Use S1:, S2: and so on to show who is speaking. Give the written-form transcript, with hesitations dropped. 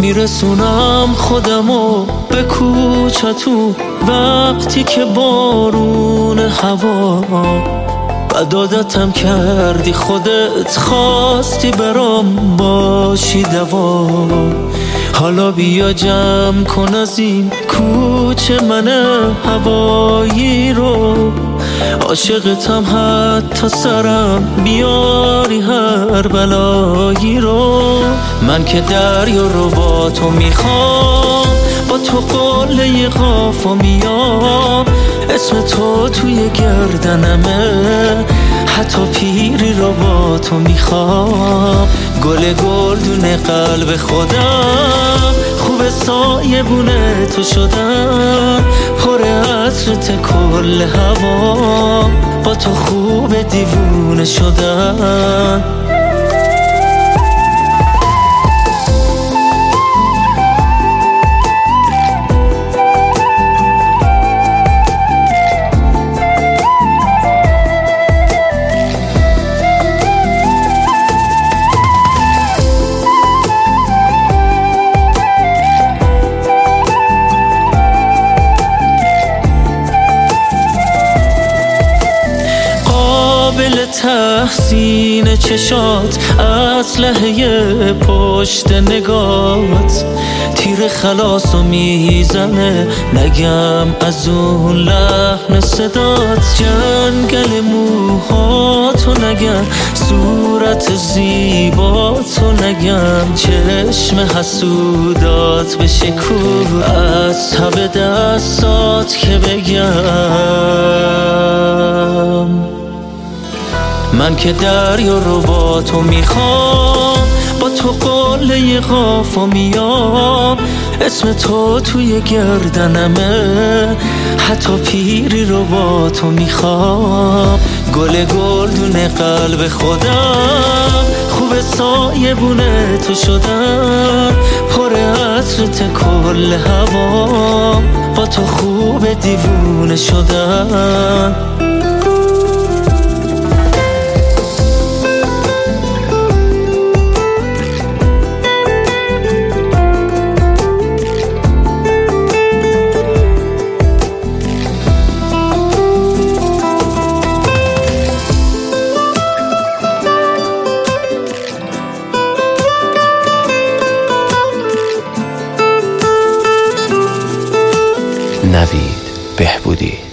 S1: میرسونم خودمو به کوچتون وقتی که بارون هوا بد عادتم کردی، خودت خواستی برام باشی دوا. حالا بیا جمع کن از این کوچه من هوایی رو، عاشقتم حتی سرم بیاری هر بلایی رو. من که دریا رو با تو میخوام، با تو قله قافا میام، اسم تو توی گردنمه، حتی پیری رو با تو میخوام. گل گلدون قلب خودم، خوب سایه بونه تو شدم، پر عطرت کل هوا، با تو خوب دیوونه شدم. تحسین چشات، اسلحه پشت نگات، تیر خلاص و میزنه، نگم از اون لحن صدات، جنگل موهاتو نگم، صورت زیباتو نگم، چشم حسودات به شکوه، از تب دستات که بگم. من که دریا رو با تو میخوام، با تو قله قافا میام، اسم تو توی گردنمه، حتی پیری رو با تو میخوام. گل گلدون قلب خودم، خوب سایه بونه تو شدم، پر عطرت کل هوا، با تو خوب دیوونه شدم.
S2: نوید بهبودی.